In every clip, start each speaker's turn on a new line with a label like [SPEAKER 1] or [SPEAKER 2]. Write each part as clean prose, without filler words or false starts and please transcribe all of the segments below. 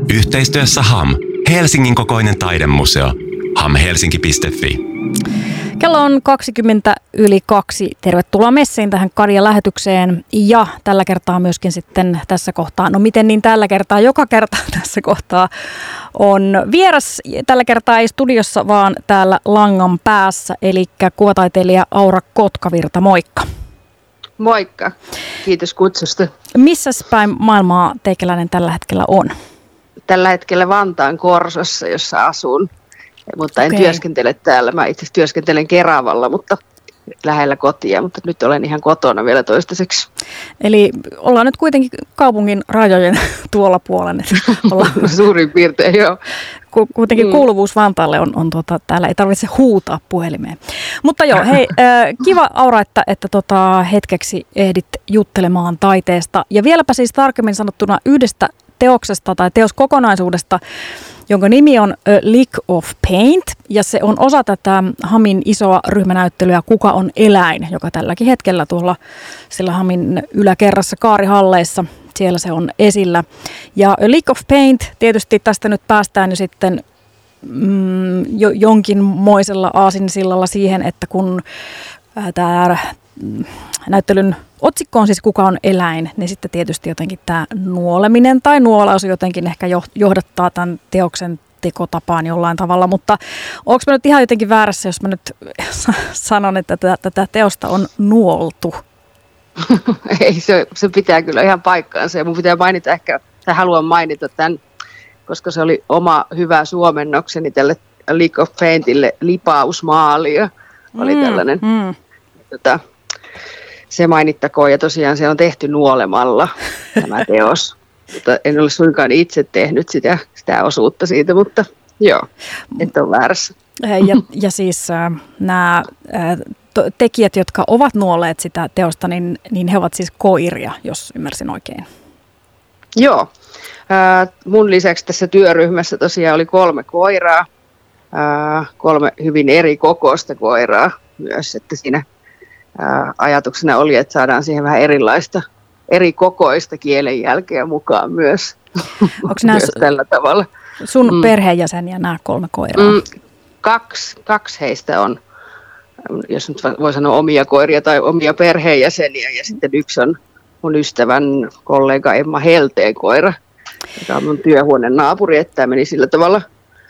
[SPEAKER 1] Yhteistyössä HAM, Helsingin kokoinen taidemuseo. hamhelsinki.fi.
[SPEAKER 2] Kello on 2:20. Tervetuloa messiin tähän Karja-lähetykseen ja tällä kertaa myöskin sitten tässä kohtaa, no miten niin tällä kertaa, joka kerta tässä kohtaa on vieras. Tällä kertaa ei studiossa, vaan täällä langan päässä, eli kuvataiteilija Aura Kotkavirta, moikka.
[SPEAKER 3] Moikka, kiitos kutsusta.
[SPEAKER 2] Missäs päin maailmaa teikäläinen tällä hetkellä on?
[SPEAKER 3] Tällä hetkellä Vantaan Korsossa, jossa asun, mutta en työskentele täällä. Mä itse työskentelen Keravalla, mutta lähellä kotia, mutta nyt olen ihan kotona vielä toistaiseksi.
[SPEAKER 2] Eli ollaan nyt kuitenkin kaupungin rajojen tuolla puolen.
[SPEAKER 3] Suurin piirtein, joo.
[SPEAKER 2] Kuitenkin kuuluvuus Vantaalle on täällä ei tarvitse huutaa puhelimeen. Mutta joo, hei, kiva Aura, että hetkeksi ehdit juttelemaan taiteesta. Ja vieläpä siis tarkemmin sanottuna yhdestä teoksesta tai teoskokonaisuudesta, jonka nimi on A Lick of Paint, ja se on osa tätä HAMin isoa ryhmänäyttelyä Kuka on eläin, joka tälläkin hetkellä tuolla sillä HAMin yläkerrassa Kaarihalleissa, siellä se on esillä. Ja A Lick of Paint, tietysti tästä nyt päästään jo sitten jonkinmoisella aasinsillalla siihen, että kun tämä näyttelyn otsikko on siis Kuka on eläin, niin sitten tietysti jotenkin tämä nuoleminen tai nuolaus jotenkin ehkä johdattaa tämän teoksen tekotapaan jollain tavalla, mutta onko mä nyt ihan jotenkin väärässä, jos mä nyt sanon, että tätä teosta on nuoltu?
[SPEAKER 3] Ei, se pitää kyllä ihan paikkaansa ja mun pitää mainita ehkä, tai haluan mainita tämän, koska se oli oma hyvä suomennokseni tälle Lick of Paintille, lipausmaalia oli tällainen. Se mainittakoon, ja tosiaan se on tehty nuolemalla tämä teos. Mutta en ole suinkaan itse tehnyt sitä osuutta siitä, mutta joo, et ole väärässä.
[SPEAKER 2] Ja siis nämä tekijät, jotka ovat nuolleet sitä teosta, niin he ovat siis koiria, jos ymmärsin oikein.
[SPEAKER 3] Joo, mun lisäksi tässä työryhmässä tosiaan oli 3 koiraa, 3 hyvin eri kokoista koiraa myös, että siinä ajatuksena oli, että saadaan siihen vähän erilaista, eri kokoista kielenjälkeä mukaan myös.
[SPEAKER 2] Onko nämä
[SPEAKER 3] tällä tavalla.
[SPEAKER 2] Sun perheenjäseniä nämä 3 koiraa?
[SPEAKER 3] Kaksi heistä on, jos nyt voi sanoa omia koiria tai omia perheenjäseniä, ja sitten yksi on mun ystävän kollega Emma Helteen koira, joka on mun työhuoneen naapuri, että tämä meni sillä tavalla.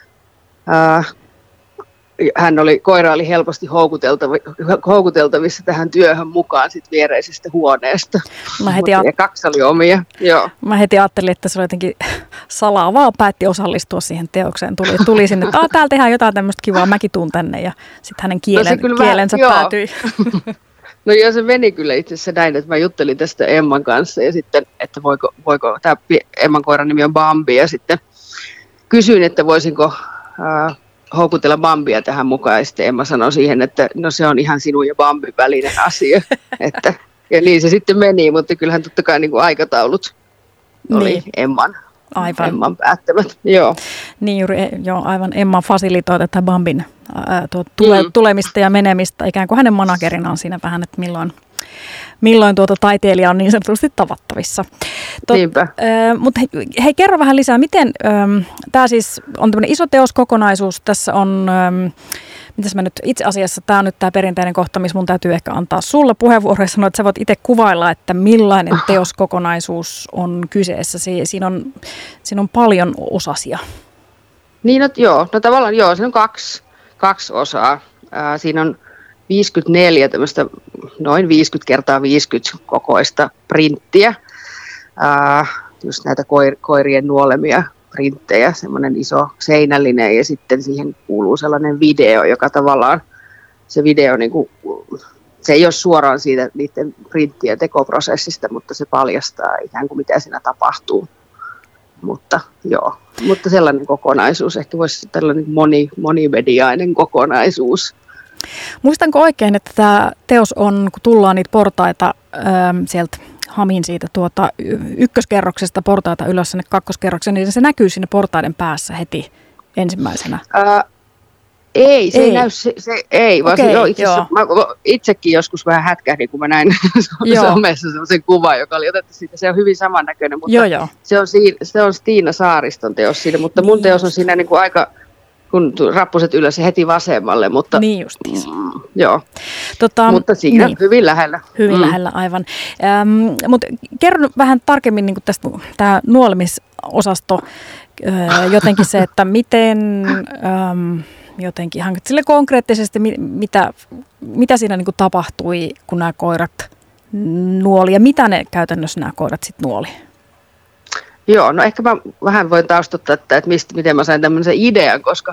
[SPEAKER 3] Koira oli helposti houkuteltavissa tähän työhön mukaan sit viereisestä huoneesta. Ja 2 oli omia. Joo.
[SPEAKER 2] Mä heti ajattelin, että se oli jotenkin salaa vaan päätti osallistua siihen teokseen. Tuli sinne, että täällä tehdään jotain tämmöistä kivaa, mäkin tuun tänne. Ja sitten hänen kielensä päätyi.
[SPEAKER 3] No joo, se meni kyllä itse asiassa näin, että mä juttelin tästä Emman kanssa ja sitten, että voiko tämä Emman koiran nimi on Bambi, ja sitten kysyin, että voisinko houkutella Bambia tähän mukaan, ja sitten Emma sanoi siihen, että no se on ihan sinun ja Bambin välinen asia. Ja niin se sitten meni, mutta kyllähän totta kai niin kuin aikataulut oli Emman päättämät. Joo.
[SPEAKER 2] Niin juuri, joo, aivan Emma fasilitoi tätä Bambin tulemista ja menemistä, ikään kuin hänen managerinaan siinä vähän, että milloin taiteilija on niin sanotusti tavattavissa. Mutta hei, kerro vähän lisää, miten tämä siis on tämmöinen iso teoskokonaisuus, tässä on, mitäs mä nyt itse asiassa, tämä on nyt tämä perinteinen kohta, missä mun täytyy ehkä antaa sulle puheenvuoro ja sanoa, että sä voit itse kuvailla, että millainen teoskokonaisuus on kyseessä. Siinä on paljon osasia.
[SPEAKER 3] Niin, no tavallaan joo, siinä on kaksi osaa. Siinä on 54 tämmöistä noin 50x50 kokoista printtiä, just näitä koirien nuolemia printtejä, semmoinen iso seinällinen, ja sitten siihen kuuluu sellainen video, joka tavallaan se video, niin kuin, se ei ole suoraan siitä niiden printtien tekoprosessista, mutta se paljastaa ikään kuin mitä siinä tapahtuu. Mutta sellainen kokonaisuus, ehkä voisi tällainen monimediainen kokonaisuus.
[SPEAKER 2] Muistanko oikein, että tämä teos on, kun tullaan niitä portaita sieltä HAMin siitä ykköskerroksesta portaita ylös sinne kakkoskerrokseen, niin se näkyy sinne portaiden päässä heti ensimmäisenä?
[SPEAKER 3] Ei, se ei näy, ei, vaan
[SPEAKER 2] Okei,
[SPEAKER 3] joo, mä itsekin joskus vähän hätkähdin, kun mä näin somessa sellaisen kuvan, joka oli otettu siitä. Se on hyvin samannäköinen, mutta se on Stiina Saariston teos siinä, mutta mun teos on siinä niin kuin aika, kun rappuset ylös heti vasemmalle, mutta
[SPEAKER 2] niin justiinsa.
[SPEAKER 3] Joo, mutta siinä
[SPEAKER 2] niin.
[SPEAKER 3] Hyvin lähellä.
[SPEAKER 2] Hyvin lähellä, aivan. Mutta kerro vähän tarkemmin niin tästä tämä nuolemisosasto, jotenkin se, että miten jotenkin ihan sille konkreettisesti, mitä siinä niin kuin tapahtui, kun nämä koirat nuoli ja mitä ne käytännössä nämä koirat sitten nuoli?
[SPEAKER 3] Joo, no ehkä mä vähän voin taustottaa, että miten mä sain tämmöisen idean, koska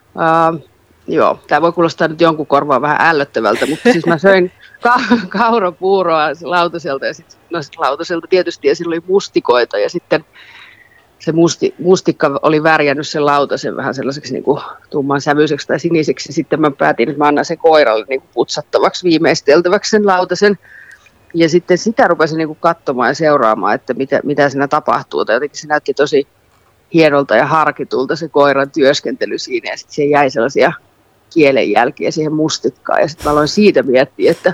[SPEAKER 3] tämä voi kuulostaa nyt jonkun korvaan vähän ällöttävältä, mutta siis mä söin kaurapuuroa lautaselta ja sitten lautaselta tietysti ja sillä oli mustikoita ja sitten se mustikka oli värjännyt sen lautasen vähän sellaiseksi niin kuin tumman sävyiseksi tai siniseksi. Sitten mä päätin, että mä annan sen koiralle niin kuin putsattavaksi, viimeisteltäväksi sen lautasen. Ja sitten sitä rupesin niin kuin katsomaan ja seuraamaan, että mitä siinä tapahtuu. Tai jotenkin se näytti tosi hienolta ja harkitulta se koiran työskentely siinä. Ja sitten siihen jäi sellaisia kielenjälkiä siihen mustikkaan. Ja sitten mä aloin siitä miettiä, että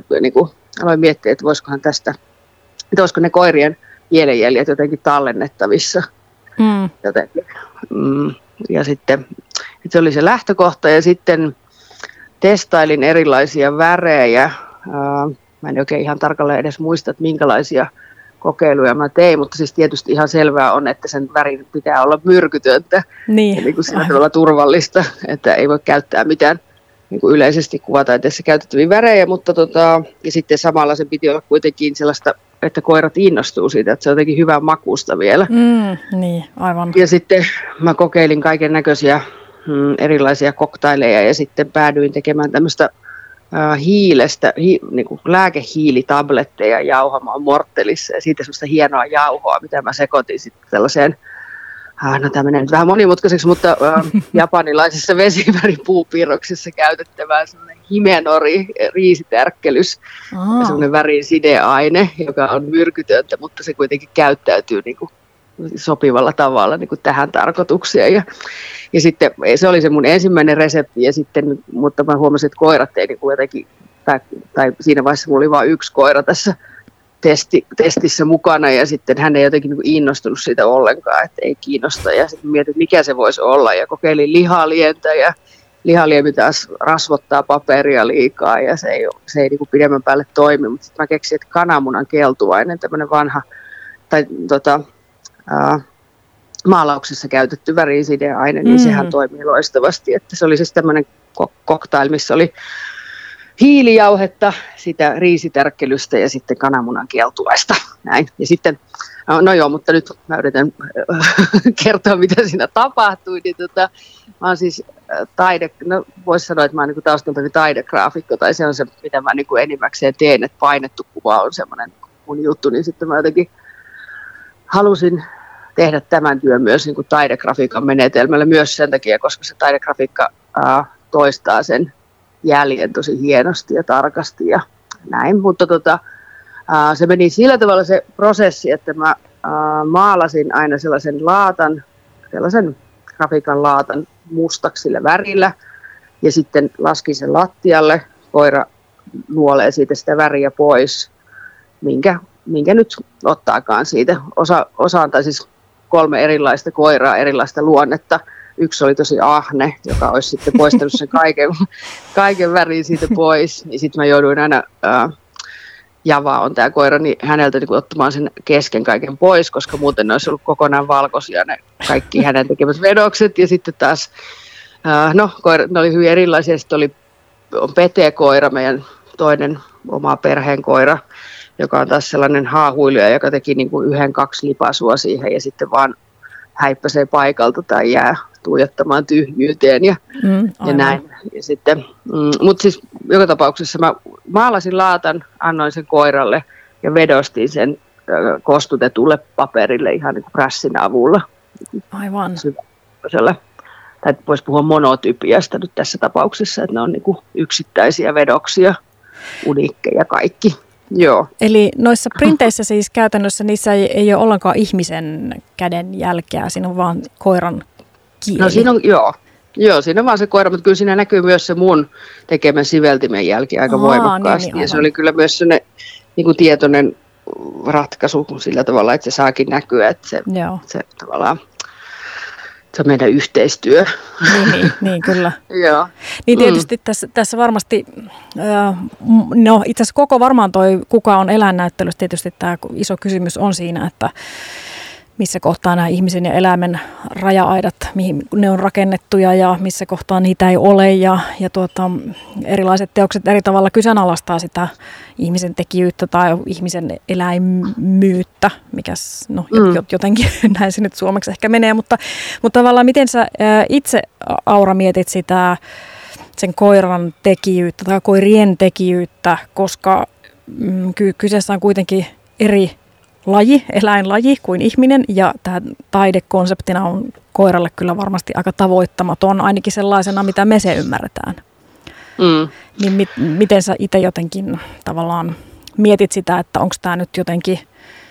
[SPEAKER 3] voisikohan tästä, että olisiko ne koirien kielenjäljet jotenkin tallennettavissa. Jotenkin. Ja sitten se oli se lähtökohta ja sitten testailin erilaisia värejä. Mä en oikein ihan tarkalleen edes muista, että minkälaisia kokeiluja mä tein, mutta siis tietysti ihan selvää on, että sen värin pitää olla myrkytöntä ja niin kuin sillä tavalla turvallista, että ei voi käyttää mitään niin kuin yleisesti kuvataiteessa käytettäviä värejä, mutta ja sitten samalla se piti olla kuitenkin sellaista, että koirat innostuu siitä, että se on jotenkin hyvän makuusta vielä.
[SPEAKER 2] Niin, aivan.
[SPEAKER 3] Ja sitten mä kokeilin kaiken näköisiä erilaisia koktaileja ja sitten päädyin tekemään tämmöistä hiilestä, niin kuin lääkehiilitabletteja jauhamaan morttelissa ja siitä semmoista hienoa jauhoa, mitä mä sekoitin sitten tällaiseen, no tämä menee nyt vähän monimutkaiseksi, mutta japanilaisessa vesiväripuupiirroksessa käytettävään semmoinen himenori riisitärkkelys, semmoinen värin sideaine, joka on myrkytöntä, mutta se kuitenkin käyttäytyy niin kuin sopivalla tavalla niin kuin tähän tarkoitukseen. Ja sitten se oli se mun ensimmäinen resepti, ja sitten, mutta mä huomasin, että koirat ei niin kuin jotenkin, tai siinä vaiheessa mulla oli vain yksi koira tässä testissä mukana, ja sitten hän ei jotenkin niin kuin innostunut siitä ollenkaan, että ei kiinnosta. Ja sitten mietin, että mikä se voisi olla, ja kokeilin lihalientä, ja lihaliemi taas rasvottaa paperia liikaa, ja se ei niin kuin pidemmän päälle toimi. Mutta sitten mä keksin, että kananmunan keltuainen, tämmöinen vanha, tai maalauksessa käytetty värisideaine, niin sehän toimii loistavasti. Että se oli siis tämmöinen cocktail, missä oli hiilijauhetta, sitä riisitärkkelystä ja sitten kananmunan keltuaista. Näin. Ja sitten, no joo, mutta nyt mä yritän kertoa, mitä siinä tapahtui. Niin mä oon siis voisi sanoa, että mä oon niin taustaltani taidegraafikko, tai se on se, mitä mä niin kuin enimmäkseen teen, että painettu kuva on semmoinen mun juttu, niin sitten mä jotenkin halusin tehdä tämän työn myös niin kuin taidegrafiikan menetelmällä myös sen takia, koska se taidegrafiikka toistaa sen jäljen tosi hienosti ja tarkasti ja näin. Mutta se meni sillä tavalla se prosessi, että mä maalasin aina sellaisen grafiikan laatan mustaksi sillä värillä ja sitten laskin sen lattialle. Koira nuolee siitä sitä väriä pois, minkä nyt ottaakaan siitä. Osaan tai siis 3 erilaista koiraa, erilaista luonnetta. Yksi oli tosi ahne, joka olisi sitten poistanut sen kaiken värin siitä pois. Niin sitten mä jouduin aina, Java on tämä koira, niin häneltä niin ottamaan sen kesken kaiken pois, koska muuten ne olisi ollut kokonaan valkoisia ne kaikki hänen tekemät vedokset. Ja sitten taas, ne oli hyvin erilaisia. Sitten on Pete-koira, meidän toinen oma perheen koira, joka on taas sellainen haahuilija, joka teki niin kuin 1-2 lipasua siihen ja sitten vaan häippäsee paikalta tai jää tuijottamaan tyhjyyteen ja näin. Ja sitten, mutta siis joka tapauksessa mä maalasin laatan, annoin sen koiralle ja vedostin sen kostutetulle paperille ihan niin kuin prässin avulla.
[SPEAKER 2] Aivan.
[SPEAKER 3] Tai voisi puhua monotypiasta nyt tässä tapauksessa, että ne on niin kuin yksittäisiä vedoksia, uniikkeja kaikki. Joo.
[SPEAKER 2] Eli noissa printeissä siis käytännössä niissä ei ole ollenkaan ihmisen käden jälkeä, siinä on vaan koiran kieli.
[SPEAKER 3] No siinä on, Joo, siinä on vaan se koira, mutta kyllä siinä näkyy myös se mun tekemän siveltimen jälki aika voimakkaasti. Niin, ja se oli kyllä myös sellainen niin kuin tietoinen ratkaisu sillä tavalla, että se saakin näkyä, että se tavallaan se on meidän yhteistyö.
[SPEAKER 2] Niin kyllä.
[SPEAKER 3] Joo.
[SPEAKER 2] Niin tietysti tässä varmasti, no itse asiassa koko varmaan toi Kuka on eläinnäyttelyssä, tietysti tämä iso kysymys on siinä, että missä kohtaa nämä ihmisen ja eläimen raja-aidat, mihin ne on rakennettuja ja missä kohtaa niitä ei ole. Ja erilaiset teokset eri tavalla kyseenalaistaa sitä ihmisen tekijyyttä tai ihmisen eläimyyttä, mikä jotenkin näin se nyt suomeksi ehkä menee. Mutta tavallaan miten sä itse, Aura, mietit sitä sen koiran tekijyyttä tai koirien tekijyyttä, koska kyseessä on kuitenkin eri eläinlaji kuin ihminen, ja tämä taidekonseptina on koiralle kyllä varmasti aika tavoittamaton, ainakin sellaisena, mitä me se ymmärretään. Niin miten sä itse jotenkin tavallaan mietit sitä, että onko tämä nyt jotenkin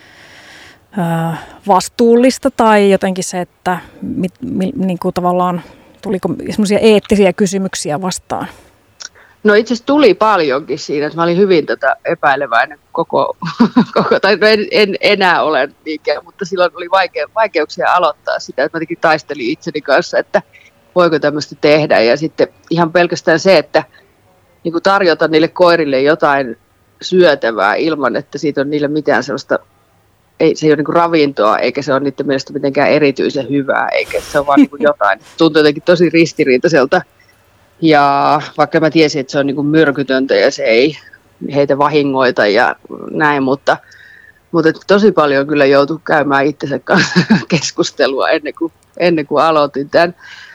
[SPEAKER 2] vastuullista, tai jotenkin se, että niin kuin tavallaan tuliko semmoisia eettisiä kysymyksiä vastaan?
[SPEAKER 3] No itse asiassa tuli paljonkin siinä, että mä olin hyvin epäileväinen tai en enää ole niinkään, mutta silloin oli vaikeuksia aloittaa sitä, että mä jotenkin taistelin itseni kanssa, että voiko tämmöistä tehdä. Ja sitten ihan pelkästään se, että niin kuin tarjota niille koirille jotain syötävää ilman, että siitä on niille mitään sellaista, se ei ole niin kuin ravintoa, eikä se ole niiden mielestä mitenkään erityisen hyvää, eikä se ole vaan niin kuin jotain. Tuntuu jotenkin tosi ristiriitaiselta. Ja vaikka mä tiesin, että se on niin kuin myrkytöntä ja se ei heitä vahingoita ja näin, mutta tosi paljon kyllä joutui käymään itsensä kanssa keskustelua ennen kuin aloitin tämän.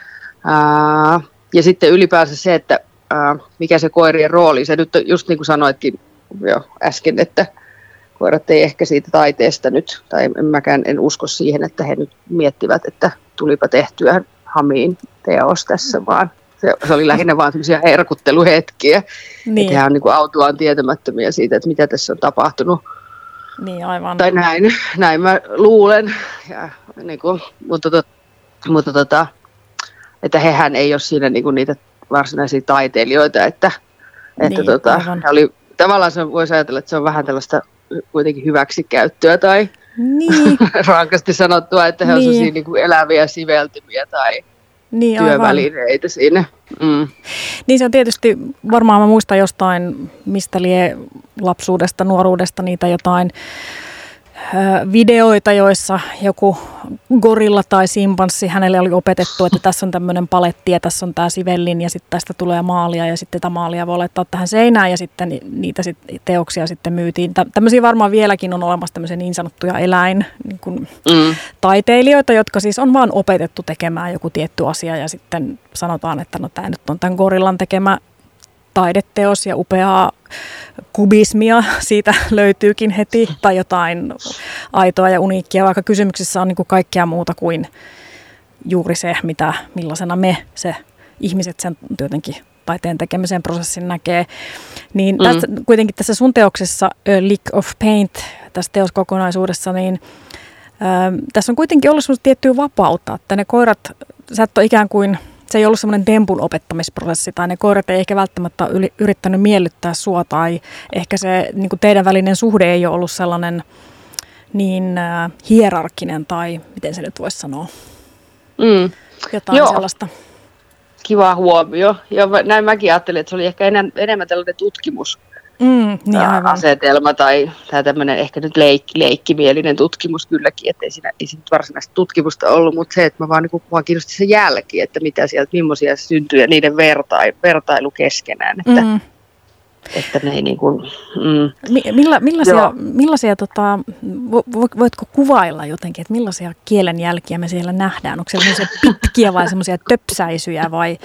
[SPEAKER 3] Ja sitten ylipäänsä se, että mikä se koirien rooli, se nyt just niin kuin sanoitkin jo äsken, että koirat ei ehkä siitä taiteesta nyt, tai en usko siihen, että he nyt miettivät, että tulipa tehtyä hamiin teos tässä, vaan se oli lähinnä vaan sellaisia herkutteluhetkiä, niin. Että hän on niin kuin autuaan tietämättömiä siitä, että mitä tässä on tapahtunut.
[SPEAKER 2] Niin, aivan.
[SPEAKER 3] Tai näin mä luulen, ja, niin kuin, mutta että hehän ei ole siinä niin kuin niitä varsinaisia taiteilijoita, että niin, oli, tavallaan se voisi ajatella, että se on vähän tällaista kuitenkin hyväksikäyttöä tai niin. rankasti sanottua, että he niin. on niin kuin eläviä siveltymiä tai niin, työvälineitä siinä.
[SPEAKER 2] Niin se on tietysti, varmaan mä muistan jostain, mistä lie lapsuudesta, nuoruudesta niitä jotain videoita, joissa joku gorilla tai simpanssi, hänelle oli opetettu, että tässä on tämmöinen paletti ja tässä on tämä sivellin ja sitten tästä tulee maalia ja sitten tätä maalia voi laittaa tähän seinään ja sitten niitä teoksia sitten myytiin. Tämmöisiä varmaan vieläkin on olemassa tämmöisiä niin sanottuja taiteilijoita, jotka siis on vaan opetettu tekemään joku tietty asia ja sitten sanotaan, että no tämä nyt on tämän gorillan tekemä taideteos ja upeaa kubismia siitä löytyykin heti, tai jotain aitoa ja uniikkia, vaikka kysymyksessä on niin kuin kaikkea muuta kuin juuri se, millaisena se ihmiset sen jotenkin taiteen tekemisen prosessin näkee. Niin kuitenkin tässä sun teoksessa Lick of Paint, tässä teoskokonaisuudessa, niin tässä on kuitenkin ollut semmoista tiettyä vapautta, että ne koirat, sä et ole ikään kuin, se ei ollut semmoinen tempun opettamisprosessi, tai ne koirat ei ehkä välttämättä ole yrittänyt miellyttää sua, tai ehkä se niin kuin teidän välinen suhde ei ole ollut sellainen niin hierarkkinen, tai miten se nyt voisi sanoa, jotain sellaista.
[SPEAKER 3] Kiva huomio, ja näin mäkin ajattelin, että se oli ehkä enemmän tällainen tutkimus.
[SPEAKER 2] Niin
[SPEAKER 3] asetelma tai tämmöinen ehkä nyt leikkimielinen tutkimus kylläkin, että ei siinä varsinaista tutkimusta ollut, mutta se, että mä vaan niin kiinnosti se jälki, että mitä sieltä, millaisia syntyy ja niiden vertailu keskenään, että ne ei niin kuin,
[SPEAKER 2] millaisia voitko kuvailla jotenkin, että millaisia kielenjälkiä me siellä nähdään? Onko siellä semmoisia pitkiä vai semmoisia töpsäisyjä vai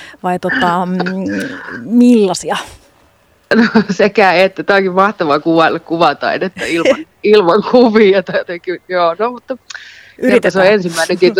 [SPEAKER 2] millaisia?
[SPEAKER 3] No, sekä että. Tämä onkin mahtavaa kuvataidetta ilman kuvia. Tai jotenkin, joo, no, mutta se on ensimmäinenkin.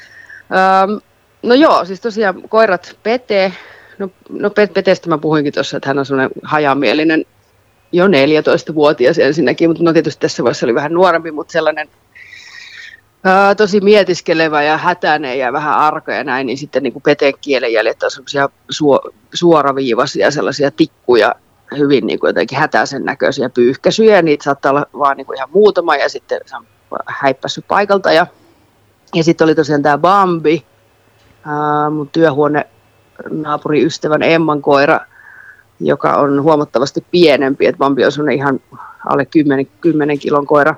[SPEAKER 3] No joo, siis tosiaan koirat Pete. No Petestä mä puhuinkin tuossa, että hän on sellainen hajamielinen jo 14-vuotias ensinnäkin, mutta no tietysti tässä vaiheessa oli vähän nuorempi, mutta sellainen tosi mietiskelevä ja hätäinen ja vähän arka ja näin, niin sitten niin kuin peten kielenjäljet on semmoisia suoraviivaisia sellaisia tikkuja, hyvin niin kuin jotenkin hätäisen näköisiä pyyhkäisyjä. Niitä saattaa olla vaan niin kuin ihan muutama ja sitten se on häippässyt paikalta. Ja sitten oli tosiaan tämä Bambi, mun työhuonenaapuriystävän Emman koira, joka on huomattavasti pienempi. Et Bambi on semmoinen ihan alle 10 kilon koira.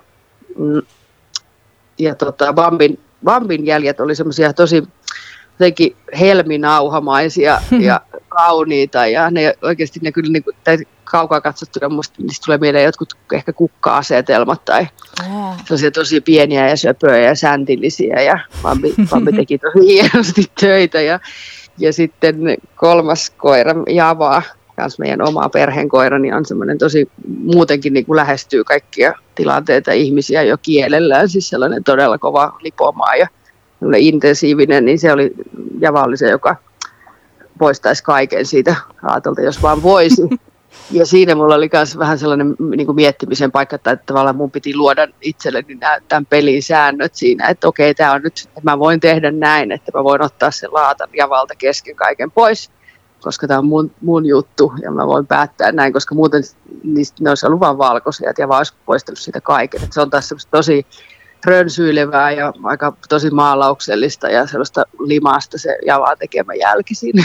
[SPEAKER 3] Ja Bambin jäljet oli semmoisia tosi jotenkin helminauhamaisia ja kauniita. Ja ne oikeasti ne kyllä, niin kuin, kaukaa katsottuna musta niistä tulee mieleen jotkut ehkä kukka-asetelmat tai sellaisia tosi pieniä ja söpöjä ja säntillisiä. Ja Bambi teki tosi hienosti töitä. Ja sitten kolmas koira, Java, myös meidän oma perheenkoira, niin on semmoinen tosi muutenkin niin kuin lähestyy kaikkia tilanteita ihmisiä jo kielellään. Siis sellainen todella kova lipomaa ja intensiivinen, niin se oli Java oli se, joka poistaisi kaiken siitä Aatolta, jos vaan voisi. Ja siinä mulla oli myös vähän sellainen niin kuin miettimisen paikka, että tavallaan mun piti luoda itselleni tämän pelin säännöt siinä, että okei, tämä on nyt, että mä voin tehdä näin, että mä voin ottaa sen Laatan Javalta kesken kaiken pois, koska tämä on mun juttu ja mä voin päättää näin, koska muuten ne olisi ollut vaan valkoisia, että Java olisi poistanut siitä kaiken. Että se on taas semmoista tosi rönsyilevää ja aika tosi maalauksellista ja sellaista limaasta se Javaa tekemä jälki siinä.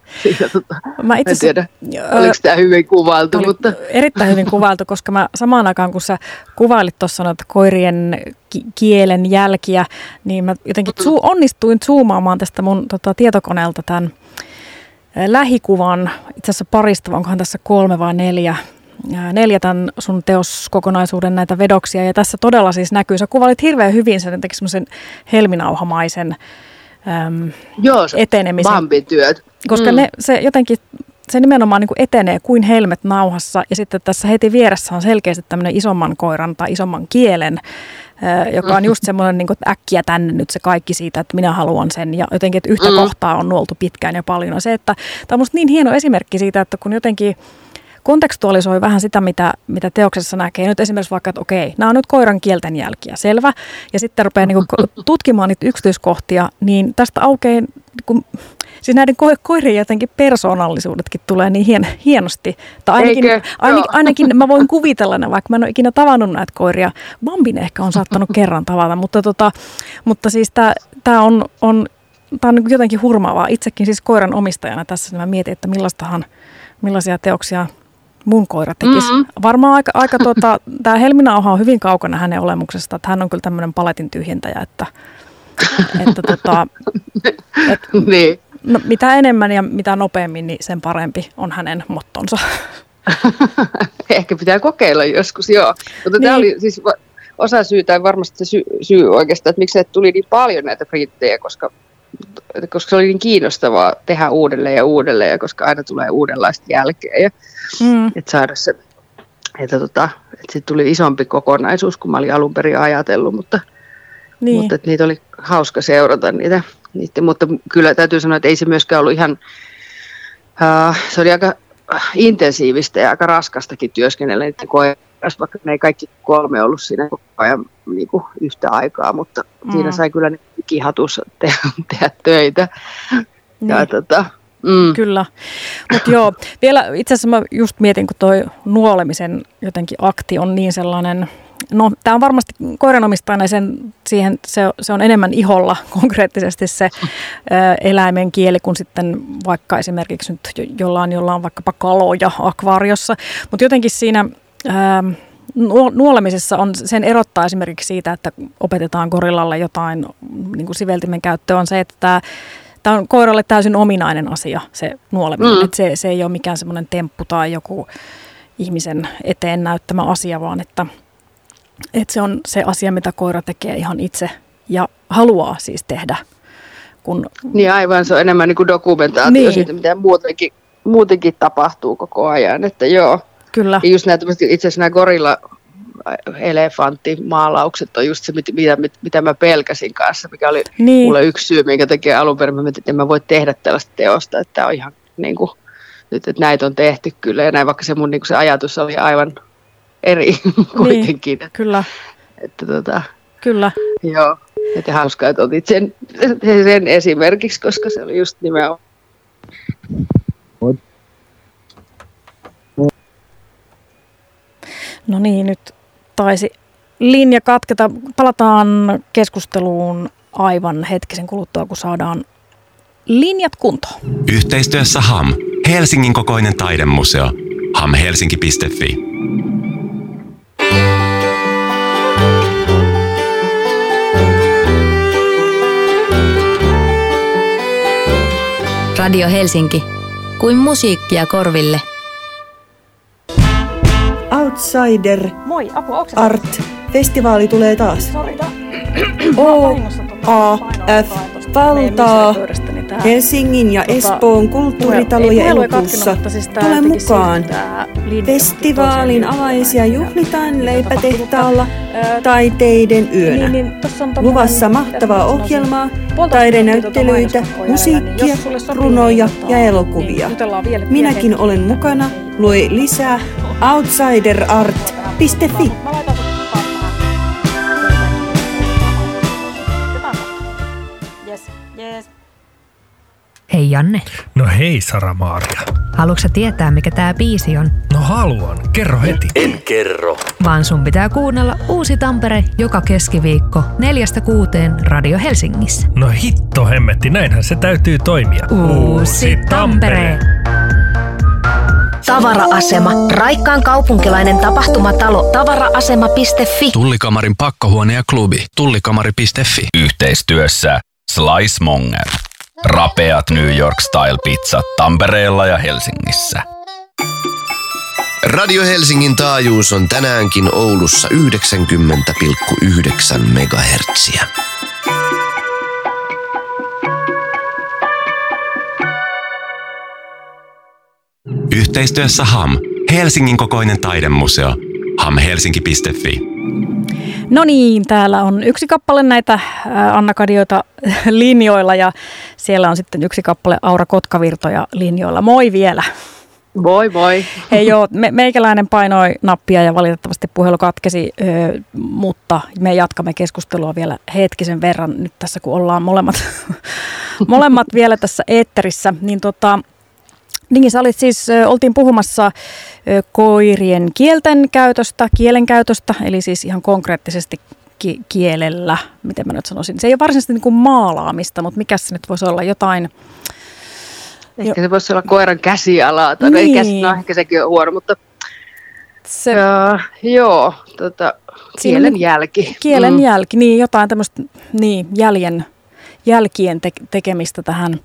[SPEAKER 3] Mä en tiedä, oliko tämä hyvin kuvailtu. Mutta
[SPEAKER 2] erittäin hyvin kuvailtu, koska mä samaan aikaan, kun sä kuvailit tuossa noita koirien kielen jälkiä, niin mä jotenkin onnistuin zoomaamaan tästä mun tietokoneelta tämän lähikuvan, itse asiassa parista, onkohan tässä 3 vai 4 tämän sun teoskokonaisuuden näitä vedoksia. Ja tässä todella siis näkyy, sä kuvailit hirveän hyvin sen, teki semmoisen helminauhamaisen etenemisen.
[SPEAKER 3] Bambi-työt.
[SPEAKER 2] Koska se jotenkin, se nimenomaan niin kuin etenee kuin helmet nauhassa. Ja sitten tässä heti vieressä on selkeästi tämmöinen isomman koiran tai isomman kielen, joka on just semmoinen, niin kuin, että äkkiä tänne nyt se kaikki siitä, että minä haluan sen. Ja jotenkin, että yhtä kohtaa on nuoltu pitkään ja paljon. Ja se, että tämä on musta niin hieno esimerkki siitä, että kun jotenkin kontekstualisoi vähän sitä, mitä teoksessa näkee. Nyt esimerkiksi vaikka, että okei, nämä on nyt koiran kielten jälkiä, selvä. Ja sitten rupeaa niin kuin tutkimaan niitä yksityiskohtia, niin tästä aukeaa, siis näiden koirien jotenkin persoonallisuudetkin tulee niin hienosti. Tai ainakin mä voin kuvitella ne, vaikka mä en ole ikinä tavannut näitä koiria. Bambin ehkä on saattanut kerran tavata, mutta siis tämä on niin jotenkin hurmaavaa. Itsekin siis koiran omistajana tässä mä mietin, että millaisia teoksia mun koira tekisi. Varmaan aika tämä helminauha on hyvin kaukana hänen olemuksesta, että hän on kyllä tämmöinen paletin tyhjentäjä, että
[SPEAKER 3] niin.
[SPEAKER 2] No, mitä enemmän ja mitä nopeammin, niin sen parempi on hänen mottonsa.
[SPEAKER 3] Ehkä pitää kokeilla joskus, joo. Mutta tämä oli siis osa syytä, tai varmasti se syy oikeastaan, että miksi tuli niin paljon näitä printtejä, koska se oli niin kiinnostavaa tehdä uudelleen ja uudelleen, ja koska aina tulee uudenlaista jälkeä. Ja, että saada se, että sitten tuli isompi kokonaisuus, kuin mä olin alun perin ajatellut, mutta että niitä oli hauska seurata niitä. Mutta kyllä täytyy sanoa, että ei se myöskään ollut ihan, se oli aika intensiivistä ja aika raskastakin työskennellä niiden koirassa, vaikka ne ei kaikki 3 ollut siinä koko ajan niin kuin yhtä aikaa, mutta siinä sai kyllä kihatussa tehdä töitä.
[SPEAKER 2] Niin. Ja Kyllä, mutta joo, vielä itse asiassa mä just mietin, kun toi nuolemisen jotenkin akti on niin sellainen, no tämä on varmasti koiranomistajan se on enemmän iholla konkreettisesti se eläimen kieli kuin sitten vaikka esimerkiksi nyt jollain on vaikkapa kaloja akvaariossa, mutta jotenkin siinä nuolemisessa sen erottaa esimerkiksi siitä, että opetetaan gorillalle jotain niin kuin siveltimen käyttöä on se, että tämä on koiralle täysin ominainen asia, se nuoleminen. Että se ei ole mikään semmoinen temppu tai joku ihmisen eteen näyttämä asia, vaan että se on se asia, mitä koira tekee ihan itse ja haluaa siis tehdä.
[SPEAKER 3] Niin aivan, se on enemmän niin kuin dokumentaatio siitä, mitä muutenkin tapahtuu koko ajan. Että joo.
[SPEAKER 2] Kyllä.
[SPEAKER 3] Ja just itse asiassa nämä gorilla-elefanttimaalaukset on just se, mitä mä pelkäsin kanssa, mikä oli mulle yksi syy, minkä takia alun perin en mä voi tehdä tällaista teosta, että tämä on ihan niin kuin, nyt, että näitä on tehty kyllä, ja näin vaikka se mun niin kuin se ajatus oli aivan eri kuitenkin.
[SPEAKER 2] Kyllä.
[SPEAKER 3] Että
[SPEAKER 2] Kyllä.
[SPEAKER 3] Joo. Että hauskaa, että otit sen esimerkiksi, koska se oli just nimenomaan.
[SPEAKER 2] No niin, nyt taisi linja katketa. Palataan keskusteluun aivan hetkisen kuluttua, kun saadaan linjat kuntoon.
[SPEAKER 1] Yhteistyössä HAM, Helsingin kokoinen taidemuseo. hamhelsinki.fi.
[SPEAKER 4] Radio Helsinki. Kuin musiikkia korville.
[SPEAKER 5] Outsider
[SPEAKER 2] Moi, apua, onko se
[SPEAKER 5] Art-festivaali tulee taas.
[SPEAKER 2] Sori,
[SPEAKER 5] OAF valtaa Helsingin ja Espoon kulttuuritaloja elokuussa. Tule mukaan. Festivaalin avajaisia juhlitaan leipätehtaalla taiteiden yönä. Luvassa mahtavaa ohjelmaa, taidenäyttelyitä, musiikkia, runoja ja elokuvia. Minäkin olen mukana. Lue lisää outsiderart.fi.
[SPEAKER 6] Hei Janne.
[SPEAKER 7] No hei Sara-Maaria.
[SPEAKER 6] Haluatko sä tietää, mikä tää biisi on?
[SPEAKER 7] No haluan. Kerro heti.
[SPEAKER 8] En kerro.
[SPEAKER 6] Vaan sun pitää kuunnella Uusi Tampere joka keskiviikko 4-6 Radio Helsingissä.
[SPEAKER 7] No hitto hemmetti, näinhän se täytyy toimia.
[SPEAKER 6] Uusi Tampere.
[SPEAKER 9] Tavara-asema. Raikkaan kaupunkilainen tapahtumatalo. Tavara-asema.fi.
[SPEAKER 8] Tullikamarin pakkahuone ja klubi. Tullikamari.fi. Yhteistyössä Slice Monger. Rapeat New York Style pizzat Tampereella ja Helsingissä.
[SPEAKER 10] Radio Helsingin taajuus on tänäänkin Oulussa 90,9 megahertsiä.
[SPEAKER 1] Yhteistyössä HAM, Helsingin kokoinen taidemuseo. hamhelsinki.fi.
[SPEAKER 2] No niin, täällä on yksi kappale näitä Anna-Kadioita linjoilla ja siellä on sitten yksi kappale Aura Kotkavirtoja linjoilla. Moi vielä.
[SPEAKER 3] Moi moi.
[SPEAKER 2] Hei joo, meikäläinen painoi nappia ja valitettavasti puhelu katkesi, mutta me jatkamme keskustelua vielä hetkisen verran nyt tässä, kun ollaan molemmat vielä tässä eetterissä. Niin sä olit siis, oltiin puhumassa koirien kielenkäytöstä, eli siis ihan konkreettisesti kielellä, miten mä nyt sanoisin. Se ei ole varsinaisesti niin kuin maalaamista, mutta mikä se nyt voisi olla jotain?
[SPEAKER 3] Ehkä se voisi olla koiran käsialaa, tai niin. Ehkä sekin on huono, mutta kielen jälki.
[SPEAKER 2] Kielen jälki, niin jotain tämmöistä jälkien tekemistä tähän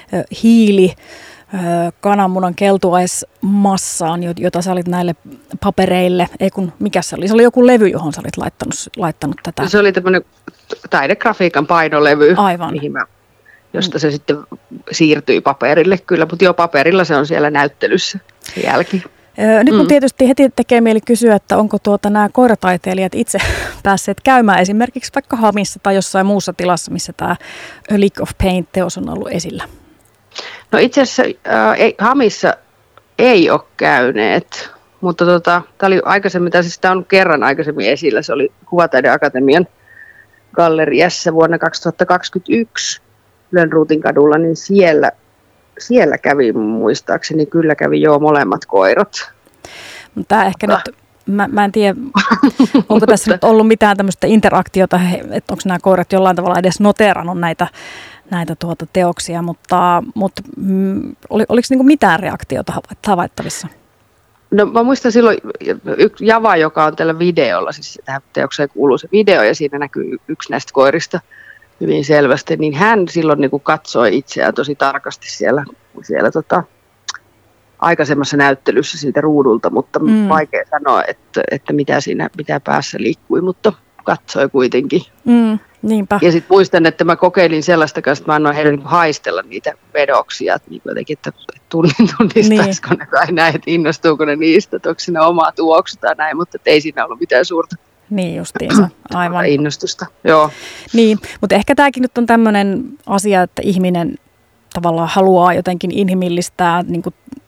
[SPEAKER 2] kananmunan keltuaismassaan, jota sä olit näille papereille, mikä se oli? Se oli joku levy, johon sä olit laittanut tätä.
[SPEAKER 3] Se oli tämmöinen taidegrafiikan painolevy,
[SPEAKER 2] aivan.
[SPEAKER 3] Josta se sitten siirtyi paperille kyllä, mutta jo paperilla se on siellä näyttelyssä se jälki.
[SPEAKER 2] Nyt mun tietysti heti tekee mieli kysyä, että onko nämä koirataiteilijat itse päässeet käymään esimerkiksi vaikka HAMissa tai jossain muussa tilassa, missä tämä A Lick of Paint-teos on ollut esillä?
[SPEAKER 3] No itse asiassa HAMissa ei ole käyneet, mutta tämä oli aikaisemmin, tämä on kerran aikaisemmin esillä, se oli Kuvataideakatemian galleriassa vuonna 2021 Lönnruutin kadulla, niin siellä kävi muistaakseni, kyllä kävi jo molemmat koirat.
[SPEAKER 2] Tämä ehkä nyt, mä en tiedä, onko tässä nyt ollut mitään tämmöistä interaktiota, että onko nämä koirat jollain tavalla edes noteerannut näitä teoksia, mutta oliko niinku mitään reaktiota havaittavissa?
[SPEAKER 3] No mä muistan silloin Java, joka on tällä videolla, siis tähän teokseen kuuluu se video ja siinä näkyy yksi näistä koirista hyvin selvästi, niin hän silloin niin kuin katsoi itseään tosi tarkasti siellä aikaisemmassa näyttelyssä siitä ruudulta, mutta vaikea sanoa, että mitä päässä liikkui, mutta katsoi kuitenkin.
[SPEAKER 2] Niinpä.
[SPEAKER 3] Ja sitten muistan, että mä kokeilin sellaista kanssa, että mä annoin heille haistella niitä vedoksia, että jotenkin, että tunnistaisiko ne tai näin, että innostuuko ne niistä, että onko siinä omaa tuoksu tai näin, mutta ei siinä ollut mitään suurta.
[SPEAKER 2] Niin justiinsa, aivan.
[SPEAKER 3] Innostusta, joo.
[SPEAKER 2] Niin, mutta ehkä tämäkin nyt on tämmöinen asia, että ihminen tavallaan haluaa jotenkin inhimillistää niin kuin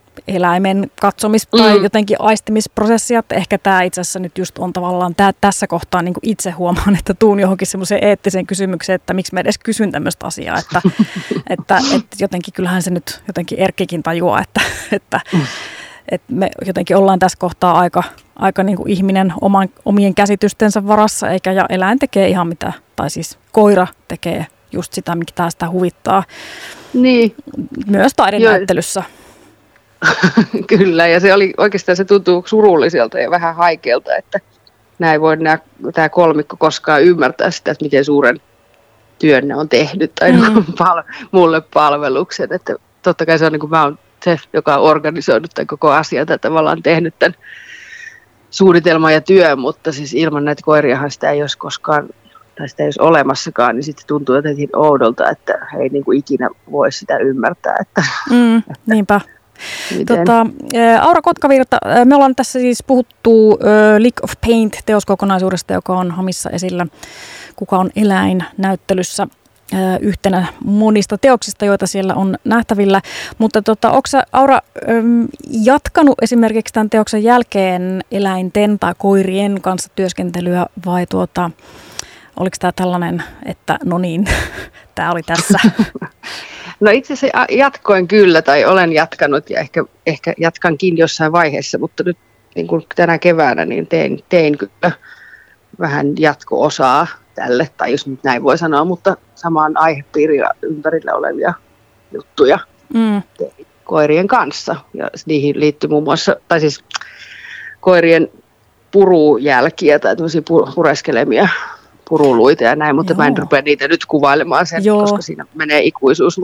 [SPEAKER 2] eläimen katsomis- tai jotenkin aistimisprosessia. Että ehkä tämä itse asiassa nyt just on tavallaan tässä kohtaa niin kuin itse huomaan, että tuun johonkin semmoiseen eettiseen kysymykseen, että miksi mä edes kysyn tämmöistä asiaa. Että jotenkin kyllähän se nyt jotenkin Erkkikin tajuaa, että me jotenkin ollaan tässä kohtaa aika niin kuin ihminen omien käsitystensä varassa, ja eläin tekee ihan mitä, tai siis koira tekee just sitä, mikä sitä huvittaa.
[SPEAKER 3] Niin.
[SPEAKER 2] Myös taidenäyttelyssä.
[SPEAKER 3] Kyllä, ja se tuntuu surulliselta ja vähän haikealta, että näin voi tämä kolmikko koskaan ymmärtää sitä, että miten suuren työn ne on tehnyt tai mulle palveluksen. Että totta kai se on niin kuin mä oon se, joka on organisoinut tämän koko asian tai tavallaan tehnyt tämän suunnitelman ja työn, mutta siis ilman näitä koiriahan sitä ei olisi koskaan, tai sitä ei olisi olemassakaan, niin sitten tuntuu jotenkin oudolta, että he ei niin kuin ikinä voi sitä ymmärtää. Että
[SPEAKER 2] niinpä. Aura Kotkavirta, me ollaan tässä siis puhuttu Lick of Paint-teoskokonaisuudesta, joka on Hamissa esillä. Kuka on eläin -näyttelyssä yhtenä monista teoksista, joita siellä on nähtävillä. Mutta onko sä, Aura, jatkanut esimerkiksi tämän teoksen jälkeen eläinten tai koirien kanssa työskentelyä vai oliko tämä tällainen, että no niin, tämä oli tässä?
[SPEAKER 3] No itse asiassa jatkoin kyllä, tai olen jatkanut ja ehkä jatkankin jossain vaiheessa, mutta nyt niin kuin tänä keväänä niin tein kyllä vähän jatko-osaa tälle, tai jos nyt näin voi sanoa, mutta samaan aihepiiriin ympärillä olevia juttuja koirien kanssa. Ja niihin liittyy muun muassa, tai siis koirien purujälkiä tai tämmöisiä pureskelemia puruluita ja näin, mutta mä en rupea niitä nyt kuvailemaan sen, koska siinä menee ikuisuus,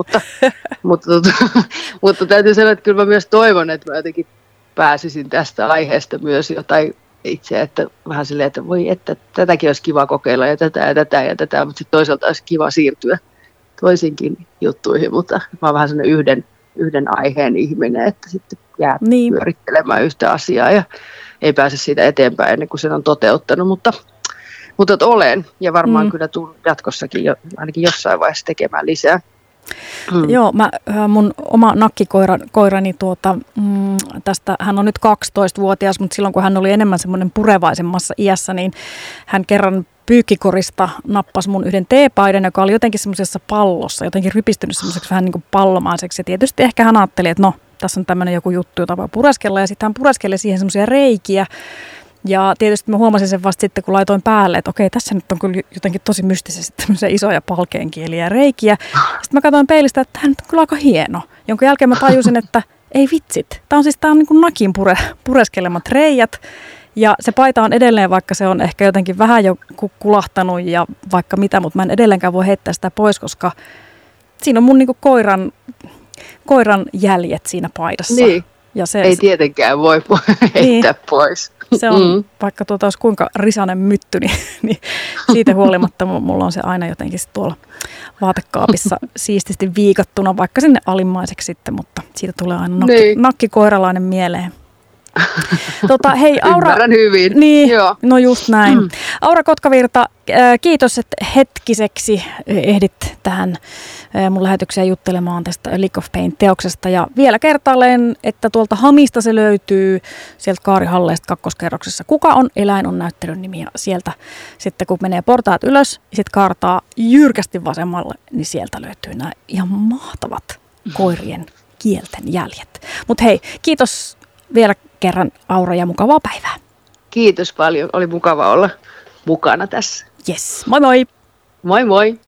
[SPEAKER 3] mutta täytyy sanoa, että kyllä mä myös toivon, että mä jotenkin pääsisin tästä aiheesta myös jotain itse, että vähän silleen, että voi, että tätäkin olisi kiva kokeilla ja tätä, mutta sitten toisaalta olisi kiva siirtyä toisinkin juttuihin, mutta mä oon vähän sellainen yhden aiheen ihminen, että sitten jää pyörittelemään yhtä asiaa ja ei pääse siitä eteenpäin ennen kuin sen on toteuttanut, mutta olen ja varmaan kyllä tulen jatkossakin ainakin jossain vaiheessa tekemään lisää.
[SPEAKER 2] Joo, mun oma nakkikoirani tästä, hän on nyt 12-vuotias, mutta silloin kun hän oli enemmän semmoinen purevaisemmassa iässä, niin hän kerran pyykkikorista nappasi mun yhden teepaidan, joka oli jotenkin semmoisessa pallossa, jotenkin rypistynyt semmoiseksi vähän niin kuin pallomaiseksi. Ja tietysti ehkä hän ajatteli, että no, tässä on tämmöinen joku juttu, jota voi pureskella, ja sitten hän pureskeli siihen semmoisia reikiä. Ja tietysti mä huomasin sen vasta sitten, kun laitoin päälle, että okei, tässä nyt on kyllä jotenkin tosi mystisesti tämmöisiä isoja palkeenkieliä ja reikiä. Sitten mä katsoin peilistä, että tämä nyt on kyllä aika hieno. Jonka jälkeen mä tajusin, että ei vitsit. Tämä on niin kuin nakin pureskelemat reijät. Ja se paita on edelleen, vaikka se on ehkä jotenkin vähän jo kulahtanut ja vaikka mitä, mutta mä en edelleenkään voi heittää sitä pois, koska siinä on mun niin kuin koiran jäljet siinä paidassa.
[SPEAKER 3] Niin. Ja ei tietenkään voi heittää pois.
[SPEAKER 2] Se on, vaikka olisi kuinka risainen mytty, niin siitä huolimatta mulla on se aina jotenkin tuolla vaatekaapissa siististi viikattuna, vaikka sinne alimmaiseksi sitten, mutta siitä tulee aina nakkikoiralainen mieleen. Hei, Aura,
[SPEAKER 3] ymmärrän hyvin.
[SPEAKER 2] Niin, joo. No just näin. Aura Kotkavirta, kiitos, että hetkiseksi ehdit tähän mun lähetykseen juttelemaan tästä Lick of Paint-teoksesta. Ja vielä kertaalleen, että tuolta Hamista se löytyy sieltä Kaarihalleesta kakkoskerroksessa. Kuka on eläin on näyttelyn nimi. Ja sieltä sitten kun menee portaat ylös ja sitten kaartaa jyrkästi vasemmalle, niin sieltä löytyy nämä ihan mahtavat koirien kielten jäljet. Mutta hei, kiitos vielä kerran, Aura, ja mukavaa päivää.
[SPEAKER 3] Kiitos paljon. Oli mukava olla mukana tässä.
[SPEAKER 2] Yes. Moi moi.
[SPEAKER 3] Moi moi.